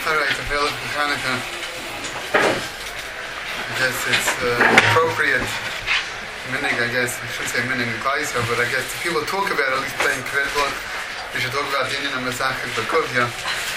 Alright, available for Hanukkah. I guess it's appropriate. Minig, I guess, I should say minig Kaiser, but I guess if people talk about at least playing Kvedlot, we should talk about the Indian and Masachik Bakuvya.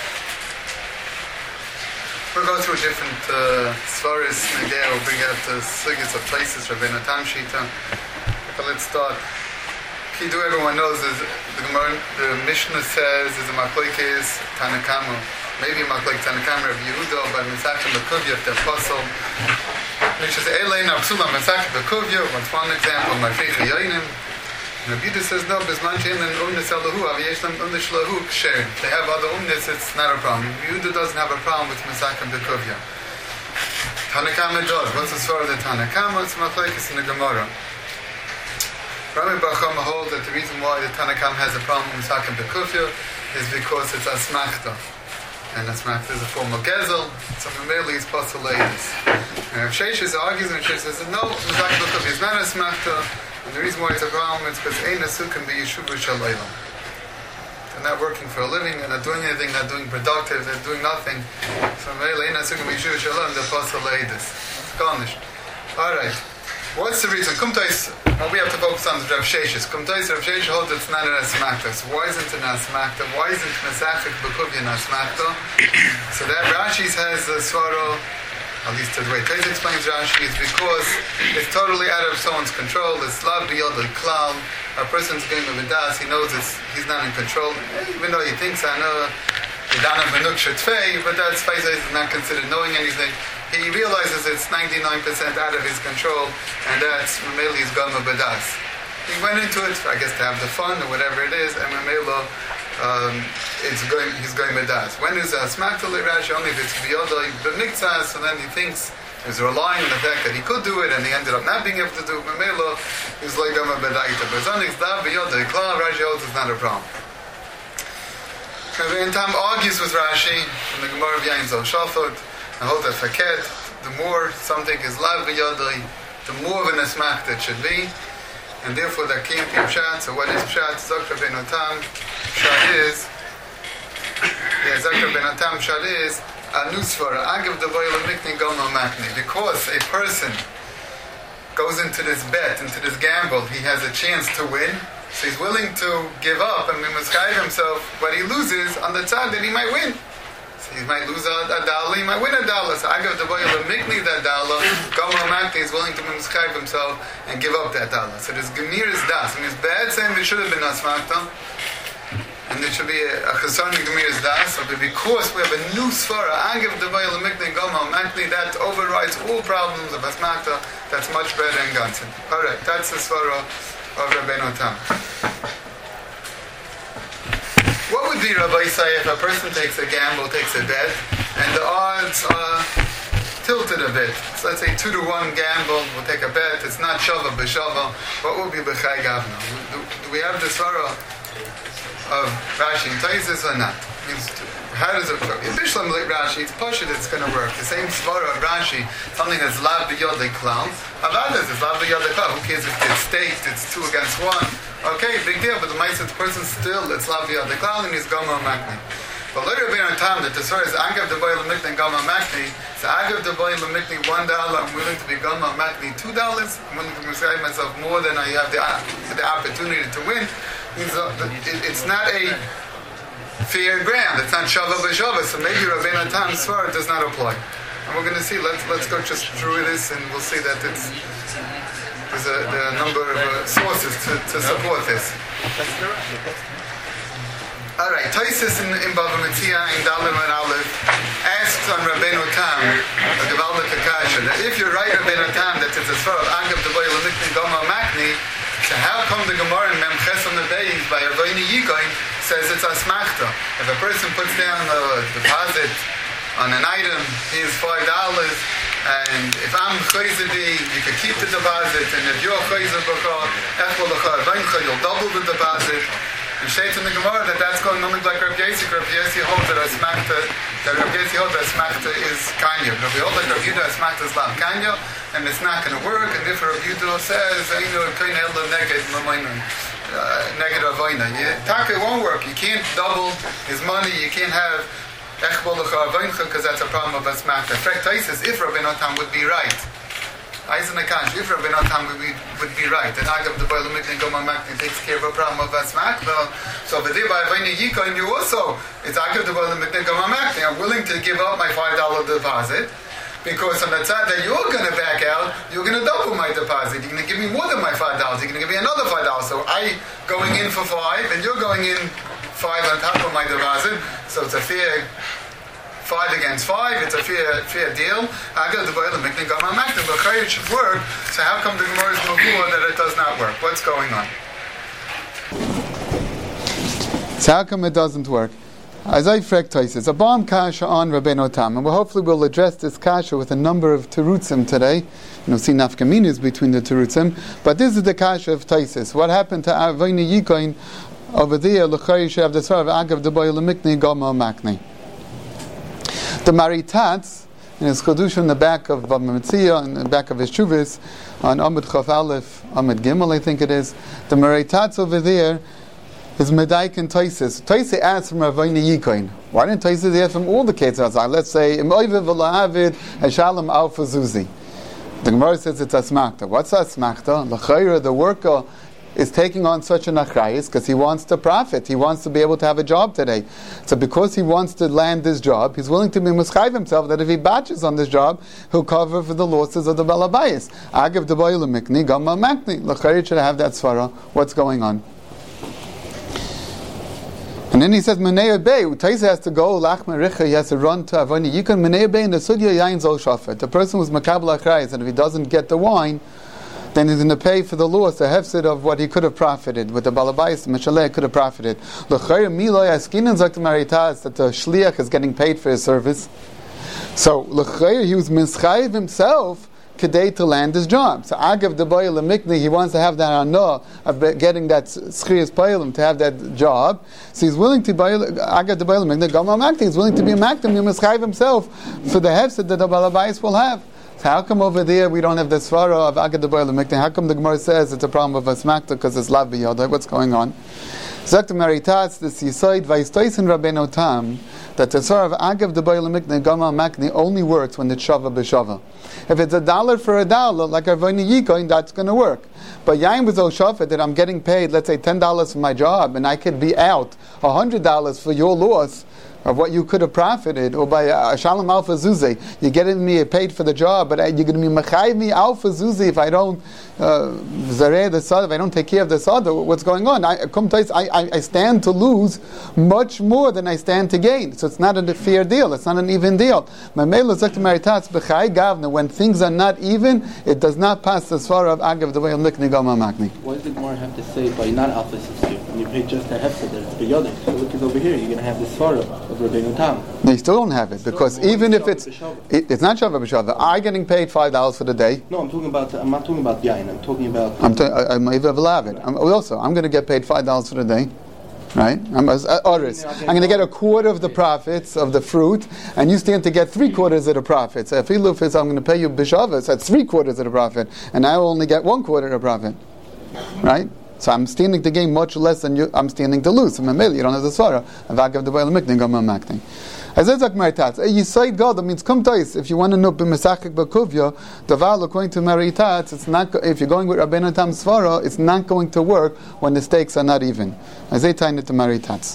We'll go through different svaris, Nagaya will bring out the sugis of places, Rabbeinu Tam Shita. But let's start. Kidu, everyone knows, is the Mishnah says is a Machlokes Tanakama. Maybe Machlokes Tanakama Rabbi Yehuda, but Masachik Bakuvya, the apostle. Which is Elein Absula Masachik Bakuvya, what's one example, Mafrecha Yoinim. Rabbi Yehuda says, no, Bismanchin and Umnis Allahu, Aviyeshlam Umnis Shlahu Ksher. They have other Umnis, it's not a problem. Rabbi Yehuda doesn't have a problem with Masachik Bakuvya. Tanakama does. What's the story of the Tanakama? It's Machlokes in the Gemara. Rami Bar Chama holds that the reason why the Tanakam has a problem with Masachik Bakuvya is because it's Asmachta. And Asmachta is a form of Gezel, so merely it's possible ladies. And Rav Sheshes argues and Rav Sheshes says, no, Masachik Bakuvya is not Asmachta, and the reason why it's a problem is because Ein Asukim B'Yeshuva Shalaylam. They're not working for a living, they're not doing anything, they're not doing productive, they're doing nothing. So merely Ein Asukim B'Yeshuva Shalaylam, they're possible ladies. It's garnished. Alright. What's the reason? We have to focus on the Rav Sheshes. Rav Sheshes holds it's not an Asmachta. So why isn't it an Asmachta? Why isn't Masachik Bakuvya an Asmachta? So that Rashi has a svaro, at least the way Tais explains Rashi, is because it's totally out of someone's control. It's lav b'yod klal. A person's game of das, he knows he's not in control. Even though he thinks, I know, but that's Faisal is not considered knowing anything. He realizes it's 99% out of his control, and that's Mameli's Gama Badas. He went into it, I guess, to have the fun or whatever it is, and Mamela, he's going Badas. When is a Smaktali Rashi? Only if it's Biyodai B'Miktzah, so then he thinks he's relying on the fact that he could do it, and he ended up not being able to do it. Mamela is like Gama Badaita. But Zonik's Da Biyodai Kla, Rashi holds it's not a problem. Rabbeinu Tam argues with Rashi from the Gemara of Yain Zal Shafot. I hold that faket, the more something is lav b'yodai, the more of an asmachta it should be, and therefore there can't be pshat. So what is pshat? Zok Rabbeinu Tam, pshat is, Zok Rabbeinu Tam, pshat is, anusvara, agav d'voy l'mikni goma matni. Because a person goes into this bet, into this gamble, he has a chance to win, so he's willing to give up and misguide himself what he loses on the tzad that he might win. He might lose a dollar, he might win a dollar. So I go to boy mikni that dollar. Gomer Makni is willing to mischieve himself and give up that dollar. So this gemir is das. I mean, it's bad saying it should have been asmachta, and there should be a chesoni gemir is das. So because we have a new svara, I give the boy mikni Gomer Makni, that overrides all problems of asmachta. That's much better than ganzen. All right, that's the svara of Rabbeinu Tam. What would be Rabbi say if a person takes a gamble, takes a bet, and the odds are tilted a bit? So let's say 2-1 gamble, we'll take a bet, it's not shava b'shava, what would be b'chai gavna? Do we have the svara of Rashi and Taisis or not? How does it work? If Bishlam like Rashi, it's Pashut, it's going to work. The same svara of Rashi, something that's lav b'yodei klal. Avadas is lav b'yodei klal. Who cares if it's staked, it's 2 against 1? Okay, big deal, but the Maisa, the person still, it's lav b'yodei klal, and he's Goma Makni. But later Rabbeinu Tam, that the svara is Agav the boy l'mikni Goma Makni, so Agav the boy l'mikni $1, I'm willing to be Goma Makni $2, I'm willing to misguide myself more than I have the opportunity to win. It's not a fair ground. It's not shava b'shava, so maybe Rabbeinu Tam's svara does not apply. And we're going to see. Let's go just through this, and we'll see that there's a number of sources to support this. All right, Taisis in Bava Metzia in Dalim and Aleph asks on Rabbeinu Tam, a Gevaldik Akasha, that if you're right, Rabbeinu Tam, that it's a svara of Agav the boy l'mikni Goma Makni, so how come the Gemara in Mem Ches on the Beis by Avoini Yigoin says it's asmachta? If a person puts down a deposit on an item, he has $5, and if I'm chayzedi, you can keep the deposit, and if you're chayzed b'cha, you'll double the deposit. And states in the Gemara that's going on like Rav Yesi. Rav Yesi holds that asmachta, is kanya. Rav Yehuda holds that Rav Yehuda asmachta is lav kanya, and it's not going to work. And therefore Rav Yehuda says, negative avoina. Taka won't work. You can't double his money. You can't have because that's a problem of Asmata. Frek Taisis, if Rabbeinu Tam would be right. If Rabbeinu Tam would be right, and Agav the Boiler Mikni Goma Makni takes care of a problem of Asmata, so over there by Avayni Yikoin, you also, it's Agav the Boiler Mikni Goma Makni. I'm willing to give up my $5 deposit, because on the time that you're going to back out, you're going to double my deposit. You're going to give me more than my $5. You're going to give me another $5. So I going in for 5, and you're going in 5 on top of my deposit. So it's a fair 5 against 5. It's a fair deal. I got the boiler making got my maktim, but it should work. So how come the Gemara is mavur that it does not work? What's going on? So how come it doesn't work? As I frek it's a bomb kasha on Rabbeinu Tam, and hopefully we'll address this kasha with a number of terutzim today. See nafkaminas between the terutzim, but this is the kasha of Taisis. What happened to Avayni Yikoin over there? L'chari she'av the svar of Agav the boy l'mikni gama makni. The Maritatz in his Chodush in the back of Bava in the back of his Chuvis on Amud Chaf Aleph, Amud Gimel, I think it is. The Maritatz over there is Medaik and Taisis. Taisis asked from Avayni Yikoin. Why didn't Taisis ask from all the kids outside? Let's say Im Oiviv V'Lahavid Hashalom Alfa Zuzi. The Gemara says it's Asmachta. What's Asmachta? L'chayra, the worker is taking on such an achrayis because he wants to profit. He wants to be able to have a job today. So because he wants to land this job, he's willing to be muschayv himself that if he batches on this job, he'll cover for the losses of the balabayis. Agav the boy l'mikni gamma makni. L'chayra should have that svara. What's going on? And then he says, Menei Bey, Taisa has to go, Lachma Richa, he has to run to Avani. You can Menei Bey in the Sudya Yain Zol Shafet. The person who's Makabal Achrayis, and if he doesn't get the wine, then he's going to pay for the loss, the hefsid of what he could have profited. With the Balabais, the Meshaleh could have profited. L'chayr Miloy Askinan Zakt Maritas, that the Shliach is getting paid for his service. So, L'chayr, he was Mischayiv himself, Kedei to land his job. So Agav the boy l'mikni, he wants to have that anah of getting that schrias paylim to have that job. So he's willing to buy Agav the boy l'mikni gama makti. He's willing to be a maktim. He must chayv himself for the hefset that the balabais will have. So how come over there we don't have the svara of Agav the boy l'mikni? How come the Gemara says it's a problem of asmakta because it's lav b'yodai? What's going on? Zakt Maritas, this Yisoid Vaistoisen Rabbeinu Tam, that the Tzar of Agav the Boy L'Mikne Gama Makni only works when it's Shava B'Shava. If it's $1 for $1, like Avayni Yikoin, that's going to work. But Yain was Shafet that I'm getting paid, let's say $10 for my job, and I could be out $100 for your loss of what you could have profited, or by Shalom Alpha Zuzi. You're getting me paid for the job, but you're going to be Machayv me Alpha Zuzi if I don't Zareh the Sada, if I don't take care of the Sada. What's going on? I stand to lose much more than I stand to gain. So it's not a fair deal. It's not an even deal. When things are not even, it does not pass the Svara of Agav the way of Mikni Gama Makni. Why does the Gemara have to say by not Alpha Zuzi? When you pay just a hefset, it's B'yodek. So look at over here, you're going to have the Svara of Rabbeinu Tam. No, you still don't have it, because even if it's not Shava B'Shava. I'm getting paid $5 for the day. No, I'm not talking about Yain. I'm talking about... I'm going to get paid $5 for the day. Right? I'm going to get a quarter of the profits of the fruit, and you stand to get 3/4 of the profits. If I'm going to pay you B'Shavas, that's 3/4 of the profit, and I will only get 1/4 of the profit. Right? So I'm standing to gain much less than you. I'm standing to lose. So you don't have the svara. Agav the boy l'mikni gama makni. As I said, Yisaid God, that means come tais. If you want to know b'mesachik b'kuvya, davar according to Maritatz, it's not. If you're going with Rabbeinu Tam svara, it's not going to work when the stakes are not even. As they tie it to Maritatz.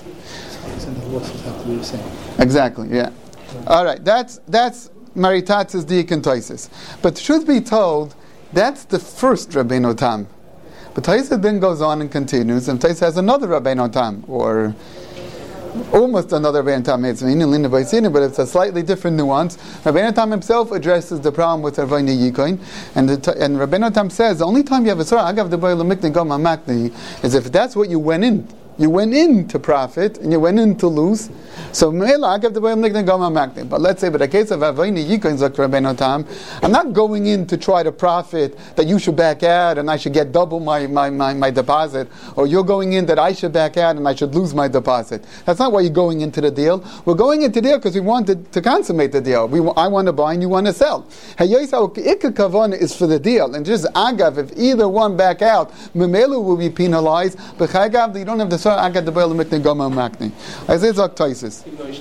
Exactly. Yeah. All right. That's Maritatz's deacon taisis. But truth be told, that's the first Rabbeinu Tam. But Taisa then goes on and continues, and Taisa has another Rabbeinu Tam, or almost another Rabbeinu Tam, but it's a slightly different nuance. Rabbeinu Tam himself addresses the problem with Avayni Yikoin, and Rabbeinu Tam says, the only time you have a Surah, Agav the boy l'mikni gama makni, is if that's what you went in. You went in to profit, and you went in to lose. So, but let's say, but the case of Avayni Yikoin Zak Rabbeinu Tam, I'm not going in to try to profit that you should back out and I should get double my deposit, or you're going in that I should back out and I should lose my deposit. That's not why you're going into the deal. We're going into the deal because we wanted to consummate the deal. I want to buy and you want to sell. Ikka is for the deal, and just Agav, if either one back out, Memelu will be penalized, but Chagav, you don't have the Tzar Agad the Boil Mikne Goma Makni. I say Zak Taisis.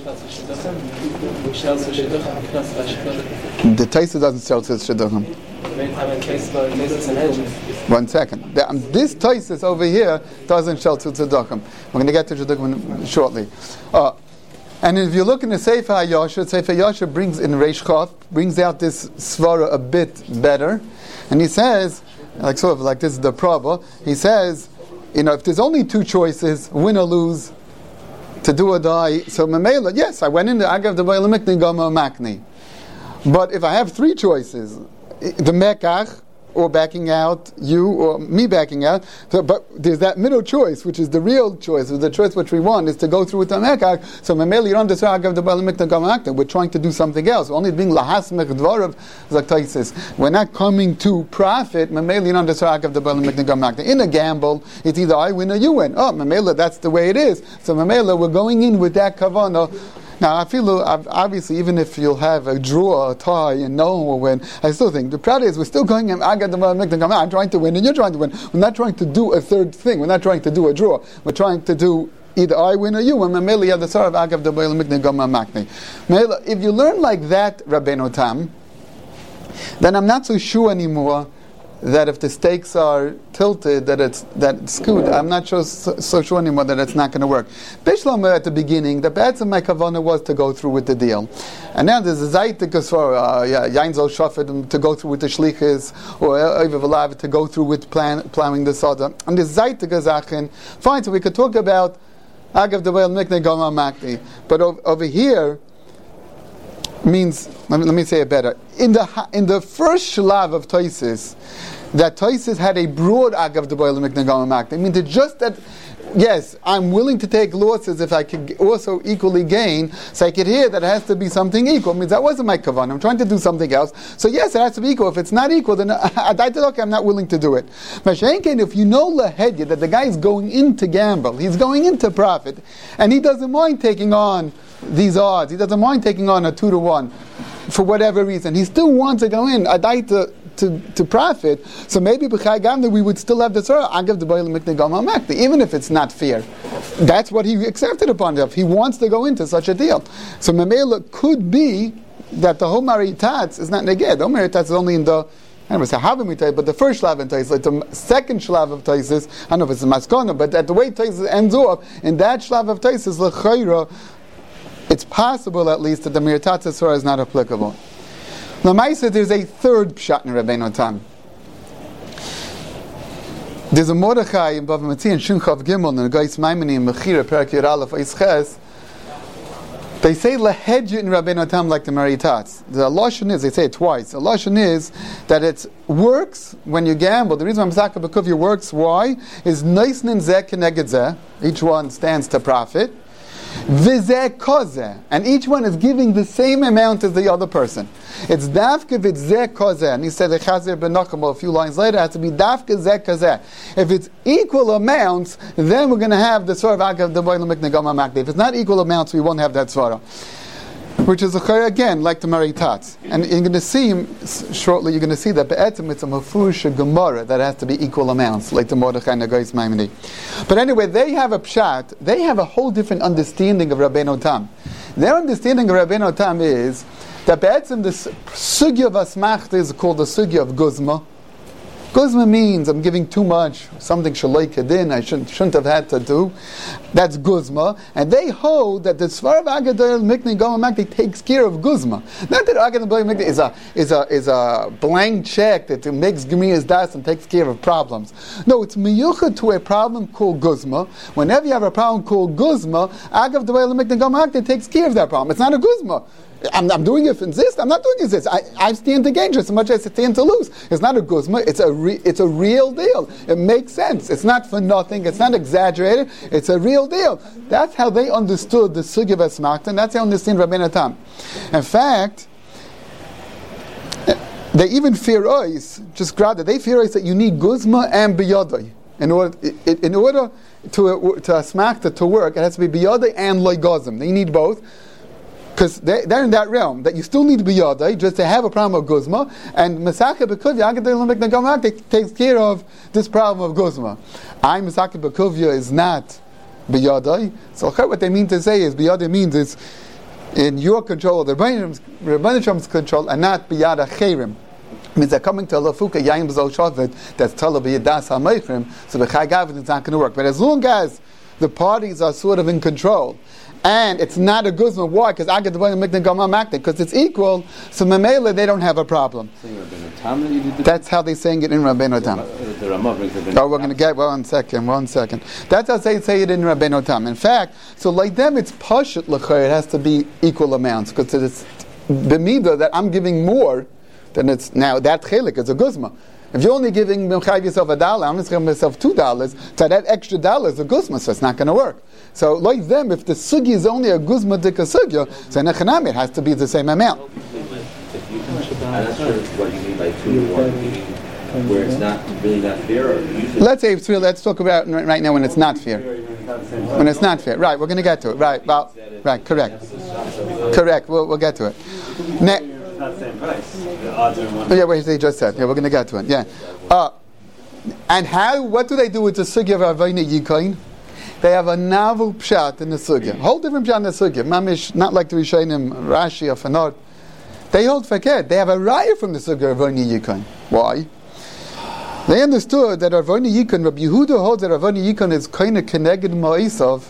The Taisis doesn't tell Shidduchim. 1 second. This Taisis over here doesn't tell Shidduchim. We're going to get to Shidduchim shortly. And if you look in the Sefer HaYashar brings in Reish Chof, brings out this svara a bit better, and he says, like sort of like this is the problem. He says, if there's only two choices, win or lose, to do or die. So Mamela, yes, I went into Agav the Boil Mikni Goma Makni. But if I have three choices, the Mekach, or backing out, you or me backing out. So, but there's that middle choice, which is the real choice, the choice which we want is to go through with the Mekach. So Mamela, you don't decide Agav the Boil Mikni Goma Makni. We're trying to do something else. We're only being lahasmech dvarav zaktaisis. We're not coming to profit. Mamela, you don't decide Agav the Boil Mikni Goma Makni. In a gamble, it's either I win or you win. Oh, Mamela, that's the way it is. So Mamela, we're going in with that kavanah. Now, I feel obviously, even if you'll have a draw, a tie, and no one will win, I still think the problem is we're still going. I'm trying to win, and you're trying to win. We're not trying to do a third thing. We're not trying to do a draw. We're trying to do either I win or you. And Mamela, you have the sort of Agav the Boil Mikni Goma Makni. If you learn like that, Rabbeinu Tam, then I'm not so sure anymore that if the stakes are tilted, that it's skewed. I'm not so sure anymore that it's not going to work. Bishlam at the beginning, the bad of my kavanah was to go through with the deal, and now there's a zaytikus for Yainzel Shafet to go through with the shlichus, or Oiv V'Lav to go through with plowing the soda, and the zaytikus achin. Fine, so we could talk about Agav the Boil Mikne Goma Makni, but over here means, let me say it better. In the first shlav of Taisis, that Taisis had a broad Agav the Boil Mikne Goma Makni. I mean, just that, yes, I'm willing to take losses if I could also equally gain. So I could hear that it has to be something equal. It means that wasn't my kavanah. I'm trying to do something else. So yes, it has to be equal. If it's not equal, then I'm not willing to do it. Mashenken, if you know lahedya, that the guy is going in to gamble, he's going into profit, and he doesn't mind taking on these odds. He doesn't mind taking on a 2-to-1 for whatever reason. He still wants to go in. I'd like to profit. So maybe b'chai gamda we would still have the tzara Agav the Boil Mikne Goma Makni, even if it's not fair. That's what he accepted upon himself. He wants to go into such a deal. So Mamela could be that the whole Maritatz is not neged. The whole Maritatz is only in the, I don't know if it's a Havim, but the first shlav in Taisis, like the second shlav of Taisis, I don't know if it's a Maskana, but at the way Taisis ends off, in that shlav of Taisis, l'chayra, it's possible at least that the Maritatz Tzara is not applicable. Lamaisa, there's a third pshat in Rabbeinu Tam. There's a Mordechai in Bava Metzia in Shinchav Gimel in the Gais Maimoni in Mechira Perak Yud Aleph Eisches. They say lahedja in Rabbeinu Tam like the Maritatz. The lashon is, they say it twice. The lashon is that it works when you gamble. The reason why Masaka Bekuvia works, why? Is Neisnin Zeh Keneged Zeh. Each one stands to profit. V'zeh kozeh, and each one is giving the same amount as the other person. It's dafke v'zeh kozeh, and he said the Chazir ben Nachum a few lines later, it has to be dafke zeh kozeh. If it's equal amounts, then we're going to have the sort of Agav the Boil Mikne Goma Makni. If it's not equal amounts, we won't have that svara. Which is again like the Maritatz, and you're going to see shortly. You're going to see that be'etzim it's a mafurish gemara that has to be equal amounts, like the Mordechai and the Gais Maimoni. But anyway, they have a pshat. They have a whole different understanding of Rabbeinu Tam. Their understanding of Rabbeinu Tam is that be'etzim the sugya of asmachta is called the sugya of guzma. Guzma means I'm giving too much, something shaloi kedin, I shouldn't have had to do. That's guzma. And they hold that the Svar of Agav the Boil Mikne Goma Makni takes care of guzma. Not that Agav the Boil Mikne is a blank check that makes Gemias Das and takes care of problems. No, it's miyuchad to a problem called guzma. Whenever you have a problem called guzma, Agav the Boil Mikne Goma Makni takes care of that problem. It's not a guzma. I'm doing it for this. I'm not doing this. I stand to gain just as much as I stand to lose. It's not a guzma. It's a real deal. It makes sense. It's not for nothing. It's not exaggerated. It's a real deal. That's how they understood the sugya v'asmachta, and that's how they understand Rabbeinu Tam. In fact, they even fear us. Just grab that. They fear us that you need guzma and biyadai in order to asmachta to work. It has to be biyadai and loigazim. They need both. Because they're in that realm, that you still need to be yadai, just to have a problem of guzma, and Masaka Bekuvia, Agav the Boil Mikne Goma Makni takes care of this problem of guzma. Masaka Bekuvia is not biyadai. So what they mean to say is biyadai means it's in your control, the Rebbeinu Shalom's control, and not biyad acherim. Means they're coming to a lafuka yayim b'zol shavet that's tala b'yadas ha'meichrim, so the Chai Gavin is not going to work. But as long as the parties are sort of in control, and it's not a guzma, why? Because I get the Rebbeinu Mikne Gama Makne, because it's equal, so Mamela they don't have a problem. That's how they're saying it in Rabbeinu Tam. Oh, we're going to get one second. That's how they say it in Rabbeinu Tam. In fact, so like them, it's pashut l'chayr. It has to be equal amounts because it's b'midah that I'm giving more than it's now. That chelik is a guzma. If you're only giving yourself $1, I'm only giving myself $2. So that extra $1 is a guzma, so it's not going to work. So like them, if the sugi is only a guzma dika sugya, so nechanami it has to be the same amount. I'm not sure what you mean by 2-to-1, where it's not really not fair. Or let's say it's real. Let's talk about right now when it's not fair. When it's not fair, right? We're going to get to it. Right? Well, right? Correct. We'll get to it. It's not the same price. The odds are one. Yeah, what they just said. Yeah, we're going to get to it. Yeah. And how? What do they do with the sugya of Avayna Yikain? They have a navu pshat in the sugya. Whole different pshat in the sugya. Mamish, not like the Rishonim, Rashi or Fanot. They hold fakir. They have a raya from the sugya of Avayna Yikain. Why? They understood that Avayna Yikain, Rabbi Yehuda holds that Avayna Yikain is kind of keneged ma'isav.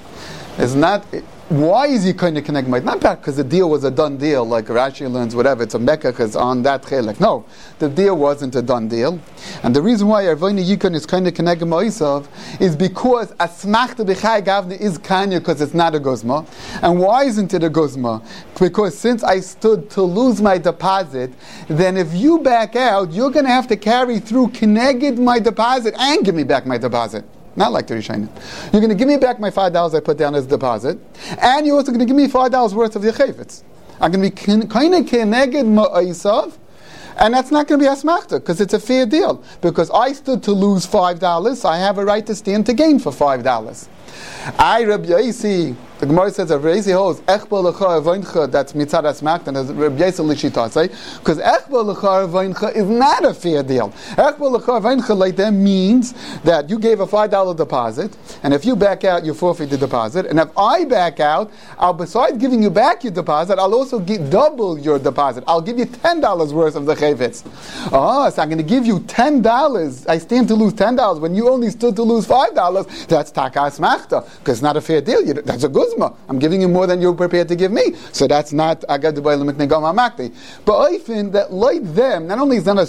Is not. Why is he kind of connected? Not because the deal was a done deal, like Rashi learns, whatever. It's a mekach is on that chelek. No, the deal wasn't a done deal, and the reason why Avayna Yikon is kind of connected Moisav is because asmachta b'chai gavna is kanya because it's not a guzma. And why isn't it a guzma? Because since I stood to lose my deposit, then if you back out, you're going to have to carry through connected my deposit and give me back my deposit. Not like the Rishonim. You're going to give me back my $5 I put down as a deposit, and you're also going to give me $5 worth of your chayvitz. I'm going to be kind of keneged ma'asav, and that's not going to be asmachta because it's a fair deal. Because I stood to lose $5, I have a right to stand to gain for $5. I Rabbi Yaisi, the Gemara says Rabbi Yaisi holds echba lecha avoincha, that's mitzad asmachta, and as Rabbi Yaisi lishita say, because echba lecha avoincha is not a fair deal. Echba lecha avoincha like that means that you gave a $5 deposit, and if you back out, you forfeit the deposit, and if I back out, besides giving you back your deposit, I'll also double your deposit. I'll give you $10 worth of the chayvitz. So I'm going to give you $10. I stand to lose $10 when you only stood to lose $5. That's taka asmachta. Because it's not a fair deal. That's a guzma. I'm giving you more than you're prepared to give me. So that's not agad d'bayla mikne gama makti. But I think that like them, not only is that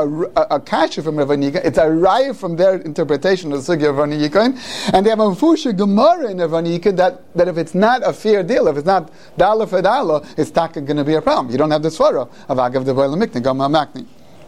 a kasha from Rav Yikon, it's a raya from their interpretation of the sugya of Rav Yikon, and they have a fusha gemara in Rav Yikon that if it's not a fair deal, if it's not dollar for dollar, it's not going to be a problem. You don't have the svara of agad d'bayla mikne gama makti.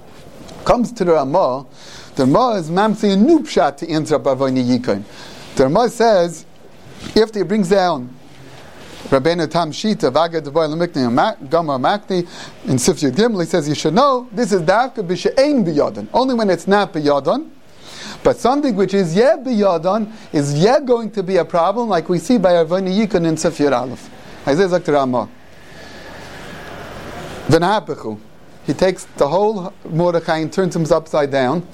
Comes to the Ramah is mamsi a new pshat to answer Rav Yikon. The Ramah says, after he brings down Rabbeinu Tam Shita, Vagad Devoy Lemikni, Gama Makni, in Sif Yud Gimel, he says, you should know, this is Davka B'She'ein B'Yadon, only when it's not B'Yadon. But something which is B'Yadon is going to be a problem, like we see by Avayna Yikon in Sif Yud Aleph. He says, like the Ramah. V'Nahapechu. He takes the whole Mordechai and turns him upside down.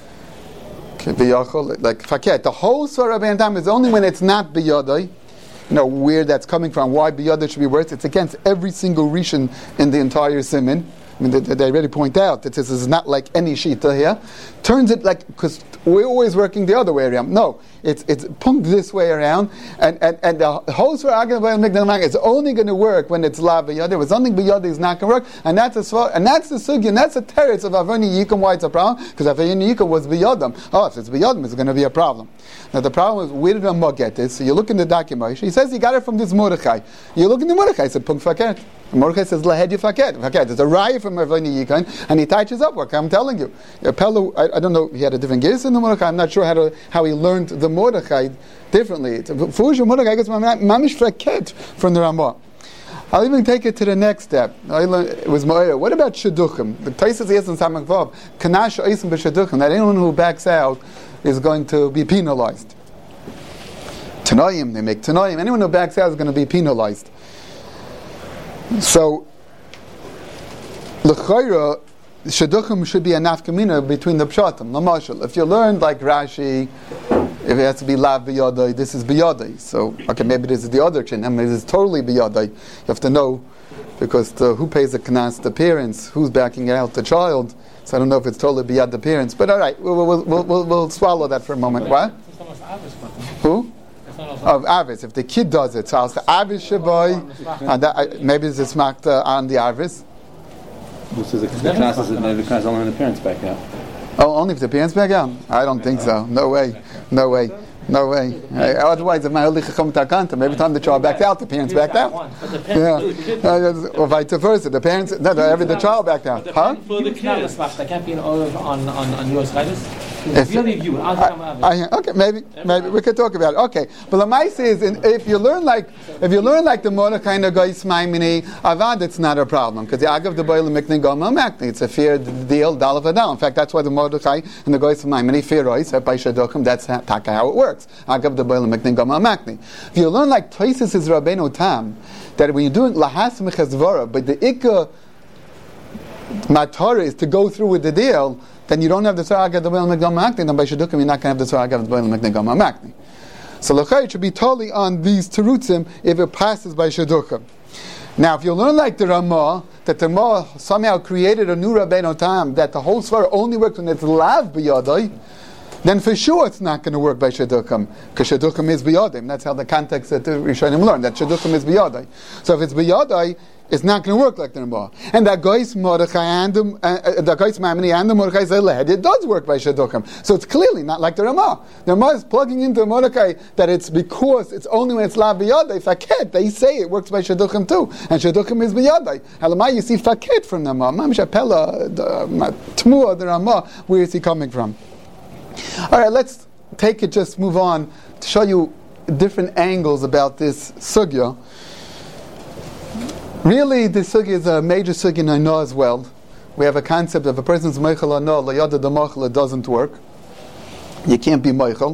Like faket, the whole Surah Rabbeinu Tam is only when it's not biyadai. You know where that's coming from. Why biyadai should be worse? It's against every single rishon in the entire siman. I mean, they already point out that this is not like any shita here. Turns it like, because we're always working the other way around. No, it's punked this way around, and the whole Surah Agam is only going to work when it's la b'yadai. If it's something b'yadai is not going to work, and that's the sugya, and that's the teretz of Avayna Yikon. Why it's a problem? Because Avayna Yikon was b'yadam. If it's b'yadam, it's going to be a problem. Now the problem is, where did Ramah get this? So you look in the document. He says he got it from this Mordechai. You look in the Mordechai. He said punk faket. Mordechai says lahed faket. Faket. There's a raya from Avayna Yikon, and he touches upward. I'm telling you, I don't know. He had a different gears in the Mordechai. I'm not sure how he learned the Mordechai differently. Fuja Mordechai gets mamish faket from the Ramah. I'll even take it to the next step. It was Moira. What about Shidduchim? The Taisus is in Samach Vav. Kanash Oisim b'Shidduchim. That anyone who backs out is going to be penalized. Tanoim, they make Tanoim. Anyone who backs out is going to be penalized. So, L'chayra, Shidduchim should be a nafkamina between the pshatim. Lamashal, if you learned like Rashi If it has to be lav biyadai, this is biyadai. So, okay, maybe this is the other chin, and maybe this is totally biyadai. You have to know, because who pays the knas? The parents. Who's backing out the child? So I don't know if it's totally biyad the parents. But all right, we'll swallow that for a moment. What? Who? Of Avis. If the kid does it, so I'll say Avis shaboy, and maybe it's smacked on the Avis. This is the classes that maybe the only the parents back out. Oh, only if the parents back out? I don't think so. No way. Otherwise, if my holicha come takanta, every time the child backed out, the parents backed out. Or vice versa. The parents, the child backed out. Huh? For the kids, there can't be an order on your side. Okay, maybe we could talk about it. Okay, but the mice is if you learn like the Mordechai and the Goyis Maimini Avad, it's not a problem because the Agav the Boil Mikni Goma Makni. It's a fair deal, Dal Vadal. In fact, that's why the Mordechai and the Goyis Maimini fair rois by Shadokim. That's how it works. Agav the Boil Mikni Goma Makni. If you learn like Toises is Rabbeinu Tam, that when you're doing Lahas Mechazvara, but the Ikka Matar is to go through with the deal, then you don't have the Tzara Agav the Boil Mikni Goma Makni. Then by Shadokim, you're not going to have the Tzara Agav the Boil Mikni Goma Makni. So Lachai, it should be totally on these terutzim if it passes by Shaduchim. Now, if you learn like the Ramah, that the Ramah somehow created a new Rabbeinu Tam, that the whole Svara only works when it's lav b'yadai, then for sure it's not going to work by Shaduchim, because Shaduchim is b'yadim. That's how the context that the Rishonim learned, that Shaduchim is b'yadai. So if it's b'yadai, it's not going to work like the Ramah. And that Goyis Mordechai and the Goyis Maimoni and the Mordechai Zeled, it does work by Shaduchim. So it's clearly not like the Ramah. The Ramah is plugging into Mordechai that it's because it's only when it's lav b'yadai. Faket, they say it works by Shaduchim too. And Shaduchim is b'yadai. Halamai, you see Faket from the Ramah. Mam Shapela, Tmua, the Ramah, where is he coming from? All right, let's take it, just move on to show you different angles about this sugya. Really, this sugya is a major sugya in Ainah as well. We have a concept of a person's meichel Ainah, layada de meichel, it doesn't work. You can't be meichel.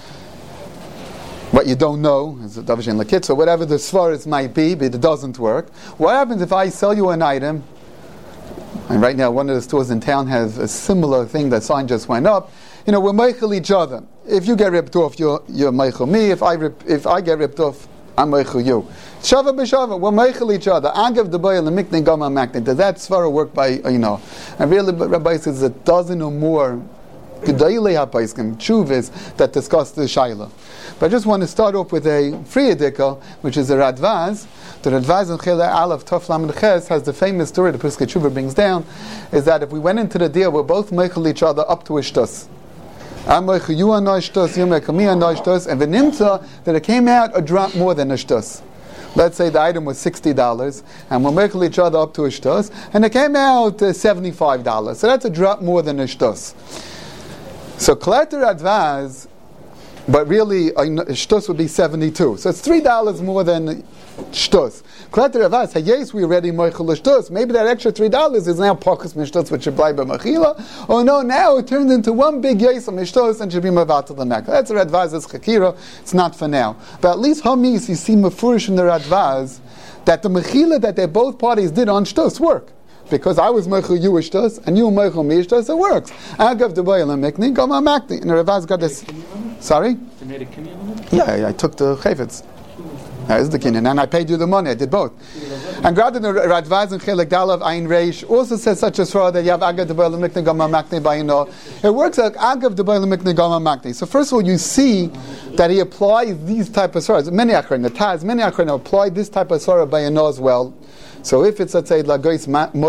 What you don't know is a davashin lakit. So whatever the svaris might be, but it doesn't work. What happens if I sell you an item, and right now one of the stores in town has a similar thing, that sign just went up. We're meichel each other. If you get ripped off, you're meichel me. If I get ripped off, I'm meichel you. Shava b'shava, we're meichel each other. Agav the boil and mikne gama makne. Does that svara work by And really, Rabbi says a dozen or more gedolei hapaiskim tshuvis that discuss the shaila. But I just want to start off with a friyadika, which is a Radvaz. The Radvaz in Chela Aleph Tov Lamed Ches has the famous story the Piskei Tshuva brings down, is that if we went into the deal, we're both meichel each other up to ishtus. I'm meichel you an ishtus, you meichel me an ishtus, and v'nimtza that it came out a drop more than ishtus. Let's say the item was $60, and we're meichel each other up to ishtus, and it came out $75. So that's a drop more than ishtus. So Kleter Advaz, but really shtus would be 72. So it's $3 more than shtus. Kleter Advaz, hey, yes, we already meichel shtus. Maybe that extra $3 is now pachas mishtus, which should buy by mechila. Oh no, now it turns into one big yes of mishtus and should be mavatal the neck. That's a Radvaz's chakira. It's not for now. But at least hamis, you see mefurish in the Radvaz that the mechila that they both parties did on shtus work. Because I was meichel you ishtus and you meichel me ishtus, it works. Agav the boil and mikni gama makni. And the Ravaz got this. Sorry? Yeah, I took the chayvetz. That is the kinyan, and I paid you the money. I did both. And rather than Radvaz and Chelek Dalav Ayin Reish also says such a svara that you have Agav the boil and mikni gama makni bayino. It works like Agav the boil and mikni gama makni. So first of all, you see that he applies these type of svaras. Many akron, the Taz, many akron apply this type of svara bayino as well. So if it's, let's say, like Goyis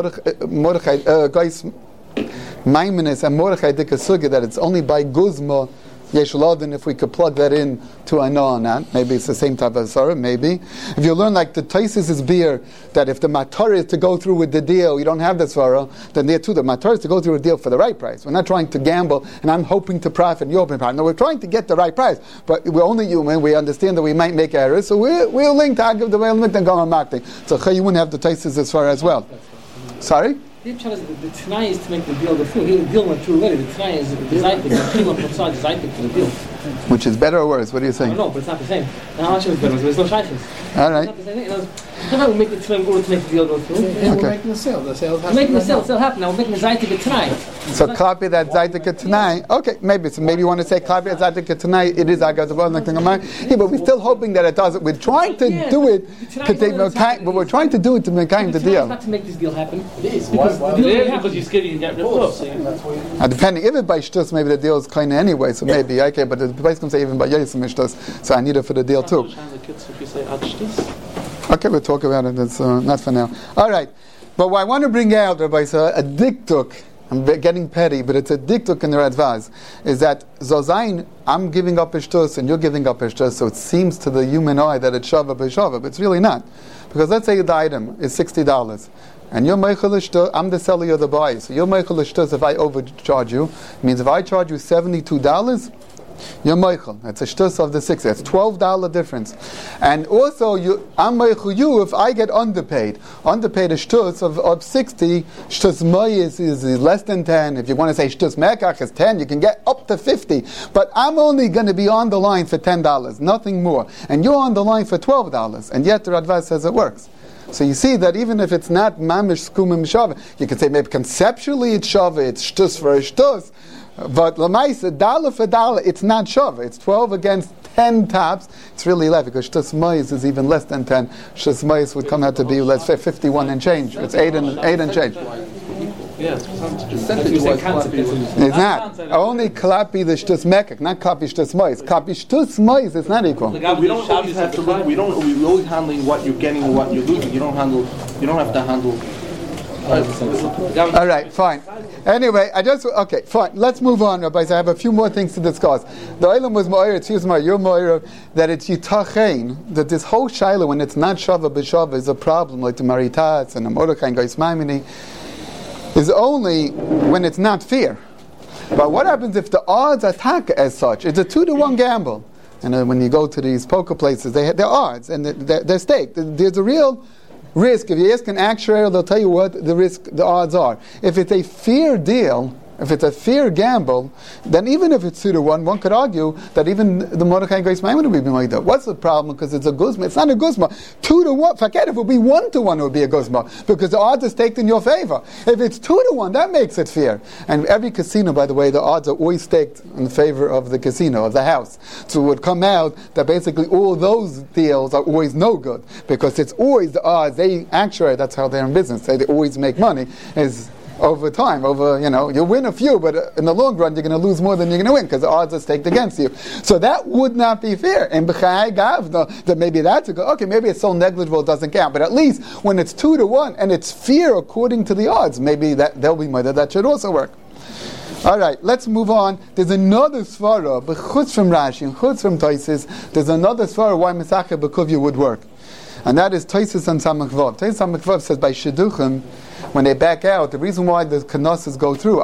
Maimonides and Mordechai Dikasugi, that it's only by Guzma Yeshulodin, if we could plug that in to Ainah on that, maybe it's the same type of Sarah, maybe. If you learn like the Taisis is beer, that if the Matar is to go through with the deal, you don't have the Sarah, then there too, the Matar is to go through a deal for the right price. We're not trying to gamble, and I'm hoping to profit, and you're hoping to profit. No, we're trying to get the right price, but we're only human, we understand that we might make errors, so we're linked to Agav the Veil and Gama Makti. So you wouldn't have the Taisis as far as well. Sorry? The Tanai is to make the deal the full. He'll deal with true already. The Tanai is the Zaitik, the Chima Prasad Zaitik for the deal. Which is better or worse? What are you saying? I don't know, but it's not the same. Now, how much is better? There's no shaykhs. All right. It's not the same thing. We're making it in order to make the deal go through. And we're making a sale. The sale's happening. We're making the sale happen. Now we're making the Zaytika tonight. So klapi that Zaytika tonight. Okay, maybe you want to say klapi that Zaytika tonight. It is yeah, but we're still hoping that it does it. We're trying to do it to take no time, but we're trying to do it to make kind of the deal. Not to make this deal happen. It is. Because you're scared you can get ripped off. Depending, if it by shtus, maybe the deal is kind of anyway. So maybe okay, but the place can say even by yasim shtus. So I need it for the deal too. Okay, we'll talk about it. It's not for now. All right, but what I want to bring out, Rabbi, is a diktuk. I'm getting petty, but it's a diktuk in the Radvaz, is that Zozain, I'm giving up ishtus and you're giving up ishtus, so it seems to the human eye that it's shava b'shava, but it's really not. Because let's say the item is $60, and you're meichel ishtus, I'm the seller, you're the buyer, so you're meichel ishtus if I overcharge you. It means if I charge you $72, you're meichel. That's a shtus of the 60. That's $12 difference. And also, I'm meichel you if I get underpaid. Underpaid a shtus of 60. Shtus mayis is less than 10. If you want to say shtus mekach is 10, you can get up to 50. But I'm only going to be on the line for $10, nothing more. And you're on the line for $12. And yet the Radvaz says it works. So you see that even if it's not mamish skumim shava, you can say maybe conceptually it's shava, it's shtus for a shtus. But lamaisa, dollar for dollar, it's not shava. It's 12 against 10 tops. It's really 11 because shtus mayis is even less than 10. Shtus mayis would come out to be, let's say, 51 and change. It's 8 and change. Yeah, it's not. Only klapi the shtus mekach, not klapi shtus mayis. Klapi shtus mayis, it's not equal. We don't always have to look. We're always handling what you're getting and what you're losing. You don't have to handle. All right, fine. Anyway, okay, fine. Let's move on, Rabbis. I have a few more things to discuss. The Olam was Mo'ir, it's you're Mo'ir, that it's Yitachein, that this whole Shaila, when it's not Shava B'Shava, is a problem, like the Maritats and the Mordechai and Gais Maimini, is only when it's not fair. But what happens if the odds attack as such? It's a 2-to-1 gamble. And when you go to these poker places, they're odds, and they're staked. There's a real risk. If you ask an actuary, they'll tell you what the odds are. If it's a fair deal, if it's a fair gamble, then even if it's 2-to-1, one could argue that even the Mordechai and Grace Maimon would be like that. What's the problem? Because it's a guzma. It's not a guzma. 2-to-1, forget if it would be 1-to-1, it would be a guzma, because the odds are staked in your favor. If it's 2-to-1, that makes it fair. And every casino, by the way, the odds are always staked in favor of the casino, of the house. So it would come out that basically all those deals are always no good, because it's always the odds. They actually, that's how they're in business. They always make money. Is over time, you'll win a few, but in the long run, you're going to lose more than you're going to win because the odds are staked against you. So that would not be fair. And b'chai gavna, that maybe that's a good, okay, maybe it's so negligible it doesn't count. But at least when it's 2-to-1 and it's fair according to the odds, maybe there'll be more that should also work. All right, let's move on. There's another svara, but chutz from Rashi and chutz from Taisis, there's another svara why Mesachah B'Kuvya would work. And that is Taisis and Samach Vav. Taisis and Samach Vav says by Shidduchim, when they back out, the reason why the knossos go through,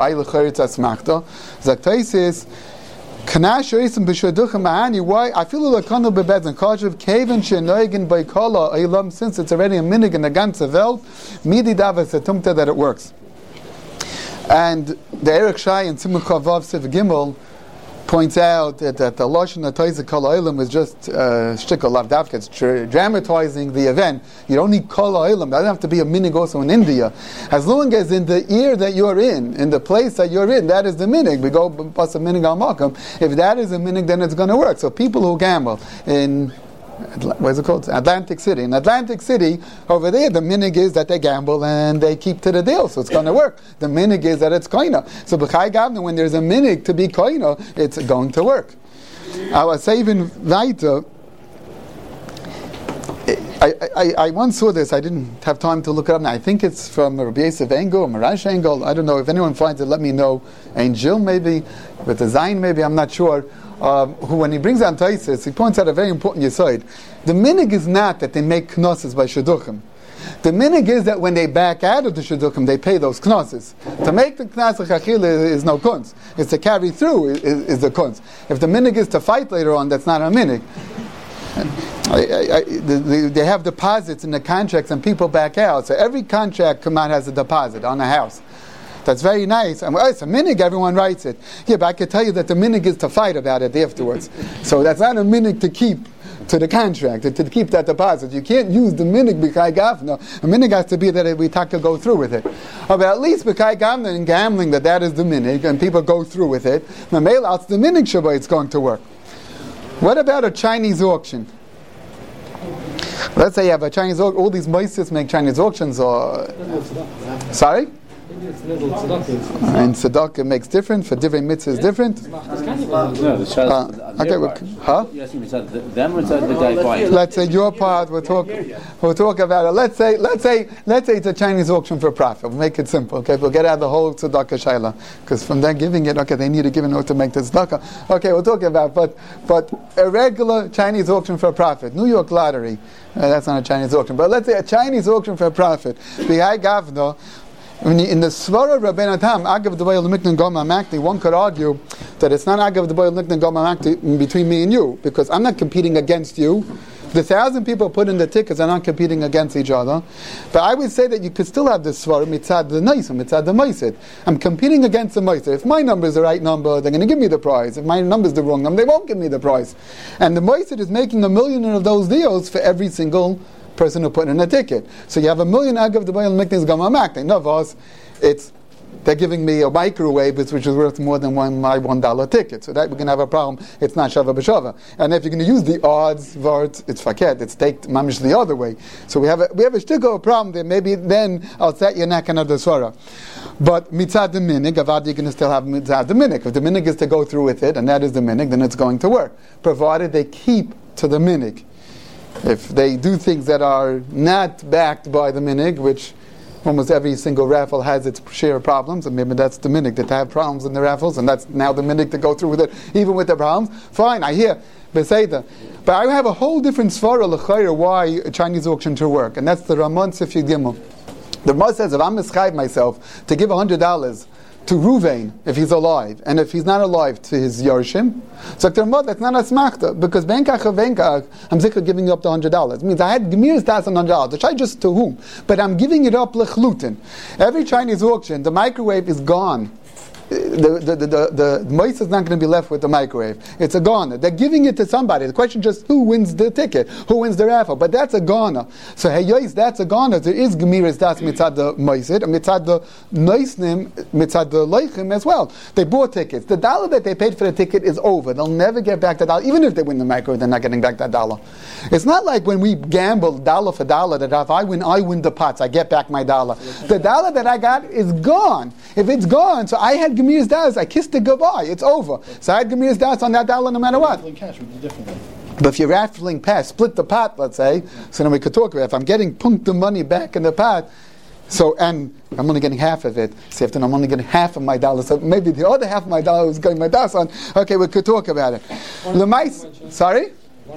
Taisis, Kanash Yoisim B'Shidduchim Ma'ani, why? I feel like Kano Bebezin, Kajav, Kaven Shenoigin by Kala, Eilam, since it's already a minig in the ganze Welt, Midi Davas Atumta that it works. And the Erech Shai and Simcha Vav Siv Gimel points out that the Lashon HaTaisa Kol Ha'olam is just shtickle lav davka. It's dramatizing the event. You don't need Kol Ha'olam. It doesn't have to be a minig also in India. As long as in the ear that you're in the place that you're in, that is the minig. We go plus a minig al makam. If that is a minig, then it's going to work. So people who gamble in what is it called? Atlantic City. In Atlantic City, over there, the minig is that they gamble and they keep to the deal, so it's going to work. The minig is that it's koina. So b'chai gavna, when there's a minig to be koina, it's going to work. I was saying weiter. I once saw this. I didn't have time to look it up. Now I think it's from Rabbi Yosef Engel or Marash Engel. I don't know. If anyone finds it, let me know. Angel maybe, with the Zayin maybe. I'm not sure. Who, when he brings down Taisis, he points out a very important yesod. The minig is not that they make knossos by shidduchim. The minig is that when they back out of the shidduchim, they pay those knossos. To make the knas l'chachil is no kunz. It's to carry through is the kunz. If the minig is to fight later on, that's not a minig. They have deposits in the contracts and people back out. So every contract come out has a deposit on a house. That's very nice. And it's a minig, everyone writes it. Yeah, but I can tell you that the minig is to fight about it afterwards. So that's not a minig to keep to the contract, to keep that deposit. You can't use the minig b'kai gavna. A minig has to be that we take to go through with it. But at least b'kai gavna in gambling, that is the minig, and people go through with it. Mamela, it's the minig shabbat it's going to work. What about a Chinese auction? Let's say you have a Chinese auction. All these moises make Chinese auctions. Sorry? And tzedakah makes different for different mitzvahs different. Let's say your part. We'll talk about it. Let's say it's a Chinese auction for profit. We'll make it simple. Okay, we'll get out of the whole tzedakah shaila because from them giving it, okay, they need to give in order to make the tzedakah. Okay, we'll talk about but a regular Chinese auction for profit. New York lottery. That's not a Chinese auction, but let's say a Chinese auction for profit. B'hai gavna. In the Svara Rabbeinu Tam, Agav D'Bayil Miknan Goma Makti, one could argue that it's not Agav D'Bayil Miknan Goma Makti between me and you, because I'm not competing against you. The 1,000 people put in the tickets are not competing against each other. But I would say that you could still have the Svara Mitzad the Naisim, Mitzad the Maisid. I'm competing against the Maisid. If my number is the right number, they're going to give me the prize. If my number is the wrong number, they won't give me the prize. And the Maisid is making 1 million of those deals for every single person who put in a ticket. So you have 1 million Agav D'Bayil Miknas Gama Makti. No, us, they're giving me a microwave which is worth more than my $1 ticket. So that we're going to have a problem. It's not Shava B'Shava. And if you're going to use the odds, it's faket. It's take mamish the other way. So we have a shtickle problem there. Maybe then I'll set your neck another swara. But mitzad the minig, avad you're going to still have mitzad the minig. If the minig is to go through with it, and that is the minig, then it's going to work. Provided they keep to the minig. If they do things that are not backed by the minig, which almost every single raffle has its share of problems, and maybe that's the minig that have problems in the raffles, and that's now the minig to go through with it, even with the problems. Fine, I hear, Beseda. But I have a whole different svara l'chayr why a Chinese auction to work, and that's the Ramon Sifyud Gimel. The Ramon says, if I'm mischayv myself to give $100 to Ruvain if he's alive, and if he's not alive to his Yarshim, so that's not a smachta, because Benkach, I'm zikr giving you up the $100. It means I had Gemir's das on $100. Which I just to whom? But I'm giving it up lechlutin. Every Chinese auction, the microwave is gone. The moise is not going to be left with the microwave. It's a goner. They're giving it to somebody. The question is just who wins the ticket, who wins the raffle. But that's a goner. So heyois, that's a goner. There is gemiras das mitzad the moisid, and mitzad the noisnim, mitzad the leichim as well. They bought tickets. The dollar that they paid for the ticket is over. They'll never get back that dollar. Even if they win the microwave, they're not getting back that dollar. It's not like when we gamble dollar for dollar that if I win the pots, I get back my dollar. The dollar that I got is gone. If it's gone, so I had Gemir's das, I kissed it goodbye, it's over. So I had Gemir's das on that dollar no matter what. But if you're raffling past, split the pot, let's say, so then we could talk about it. If I'm getting punked the money back in the pot, so, and I'm only getting half of it, so if then I'm only getting half of my dollar, so maybe the other half of my dollar was going my das on, okay, we could talk about it. Sorry?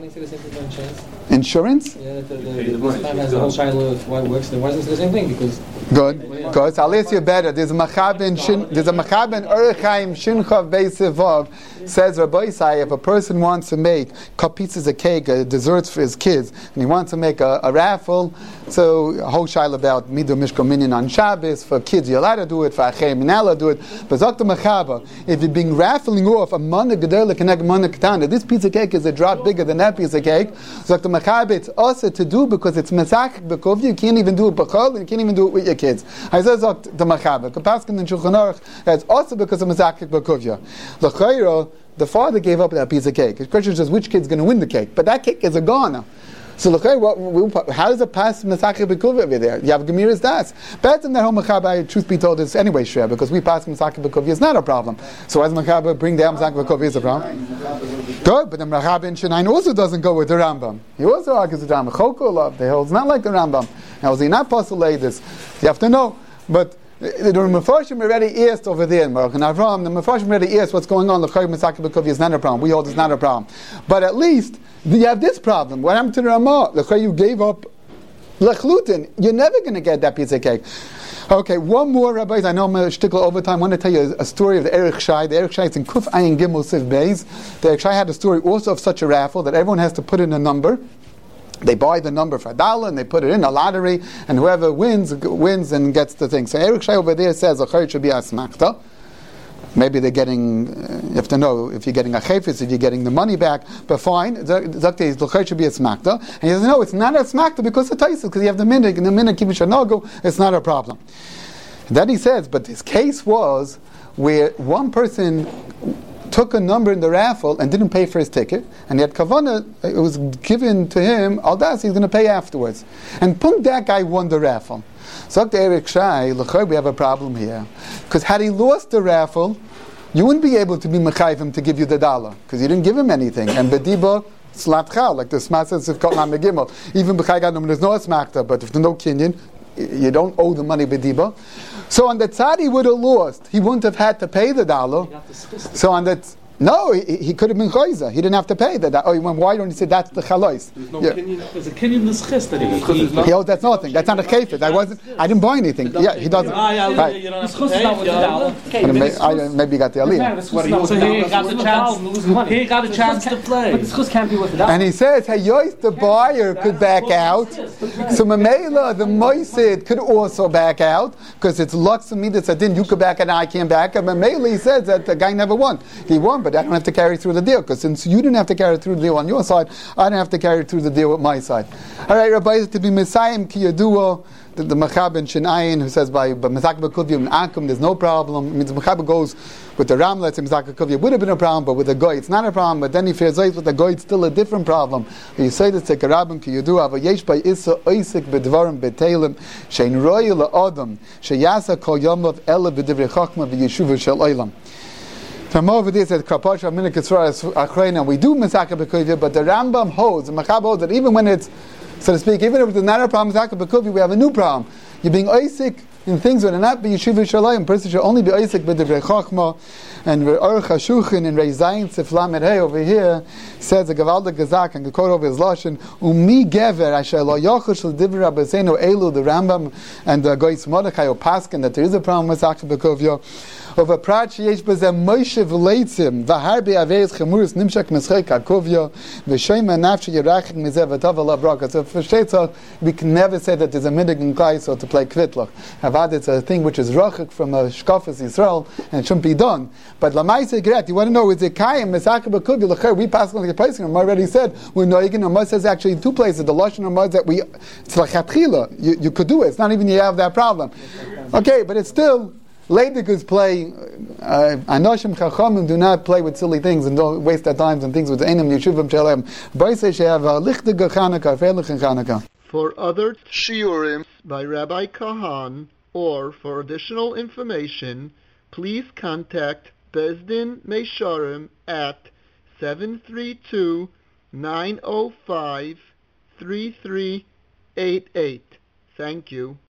Insurance? Yeah, the time has a whole shiloh of why it works. Then why isn't it the same thing? Because good. So I'll ask you better. There's a Machaben Urchaim Shinchav Beisivov says Rabbi Isai, if a person wants to make a couple pieces of cake, desserts for his kids, and he wants to make a raffle, so a whole shiloh about Midu Mishko Minyan on Shabbos, for kids you're allowed to do it, for Achayim you're not allowed to do it. But Zakta Machaba, if you're being raffling off a Mana Gedele Connect Mana Ketana, this piece of cake is a drop bigger than that piece of cake. Zakta Machaba, it's also to do because it's Mesach Bekovya, you can't even do it Bechol, and you can't even do it with your kids. I said Zakta Machaba, Kapaskin and Shulchan Aruch, that's also because of Mesach Bekovya. L'chayro, the father gave up that piece of cake. The question is just which kid's going to win the cake. But that cake is a goner. So how does it pass Mesachik B'Kuvya over there? You have Gemir's das. Better than that whole Mechaber, truth be told, is anyway share, because we pass Mesachik B'Kuvya is not a problem. So why does Mechaber bring down Mesachik B'Kuvya is a problem? Good, but the Mechaber in Shinayin also doesn't go with the Rambam. He also argues with the Rambam. Chokolov, they hold, it's not like the Rambam. Now, is he not possible this? You have to know. But the Mefarshim already asked over there in Baruch and Avram, the Mefarshim already asked what's going on. The Chayv Mesachik B'Kuvya is not a problem. We hold it's not a problem. But at least you have this problem. What happened to the Ramah? The Chayv, you gave up Lechlutin. You're never going to get that piece of cake. Okay, one more, rabbis. I know I'm a shtickle overtime. I want to tell you a story of the Erech Shai. The Erech Shai is in Kuf Ayin Gimel Siv Beis. The Erech Shai had a story also of such a raffle that everyone has to put in a number. They buy the number for $1 and they put it in a lottery, and whoever wins and gets the thing. So Erech Shai over there says a chayr should be asmachta. Maybe they're getting, you have to know if you're getting a chayfetz, if you're getting the money back, but fine, Zakti should be a smakta. And he says, no, it's not a smakta because of Taisus, because you have the minhag, and the minhag kibbutz shanogu, it's not a problem. And then he says, but his case was where one person took a number in the raffle and didn't pay for his ticket, and he had kavanah, it was given to him, all that, he's going to pay afterwards. And punk, that guy won the raffle. So Eric Shai, we have a problem here. Because had he lost the raffle, you wouldn't be able to be mechayiv him to give you the dollar, because you didn't give him anything. And bediba slatcha, like the Sma says, if got megimel, even b'chai there's no asmakta, but if there's no kinyan, you don't owe the money bediba. So on the tzad he would have lost. He wouldn't have had to pay the dollar. So on that. No, he could have been choiza. He didn't have to pay that. Oh, why don't you say that's the chalois? There's no kinyan. There's a kinyan l'schis that he owes. That's nothing. That's not a kefet. I didn't buy anything. Yeah, he doesn't. Right. You don't have to pay. Maybe he got the aliyah. So he got the chance. He got a chance to play. But the schus can't be with the dollar. And he says, hey, yois, the buyer could back out. So Mamela, the moisid, could also back out because it's lots of me that said, you could back out and I can't back out. Mamela, he says that the guy never won. He won, but I don't have to carry through the deal, because since you didn't have to carry through the deal on your side, I don't have to carry through the deal with my side. All right, Rabbi, to be Messiah ki yadua, the Mechab and Shinayin, who says by Mezaka B'Kuvya and Akum, there's no problem. It means the Mechab goes with the Ramlet and Mezaka B'Kuvya would have been a problem, but with the Goy it's not a problem. But then if you're with the Goy, it's still a different problem. You say that Sekarabim ki yadua, Avayesh by Issa Oisik B'Dvarim B'Teilim Shein Roy LaAdam Sheyasa Kol Yomav Ela B'Divrei Chachma V'Yeshuva Shel Olam. From over there says Krapasha Minik Yisrael Achrayna. We do Mezaka B'Kuvya, but the Rambam holds, the Mechab holds that even when it's, so to speak, even if there's not a problem Mezaka B'Kuvya, we have a new problem. You're being oisik in things that are not B'Yeshuva Shalayim. Person should only be oisik B'Divrei Chachma and Ve'or Chashuchin and Reizayin Tziflam Erhei over here says the Gavalda Gazak and the quote over his Lashon Umi Gever Asher Lo Yochel Shel Divrei Rabbeinu Elu, the Rambam and the Goyis Mordechai or Paskin, that there is a problem with Mezaka B'Kuvya. Of a prat sheyesh b'zeh Moshe v'leitzim v'harbe aveis chemuris nimshak mischei kakovya v'sheima nafshi yerachik mizeh v'tov ala braka. So for Sheitza, we can never say that there's a minig in Klaiso to play kvitlach. Havad, it's a thing which is rachik from a shkafas Yisrael and it shouldn't be done. But lamaisa gret, you want to know, is it kayim Mezaka B'Kuvya l'cher? We pass on the place. I already said we're noigin. Amos says actually in two places. The lashon Amos that we it's like chatchila. You could do it. It's not even you have that problem. Okay, but it's still. Leidikus play, Anoshim Chachamim do not play with silly things and don't waste their time on things with Einim Yeshuvim Shalem. Boisei shehav lichtige Chanukah, feilich in Chanukah. For other shiurim by Rabbi Kahan, or for additional information, please contact Bezdin Meisharim at 732-905-3388. Thank you.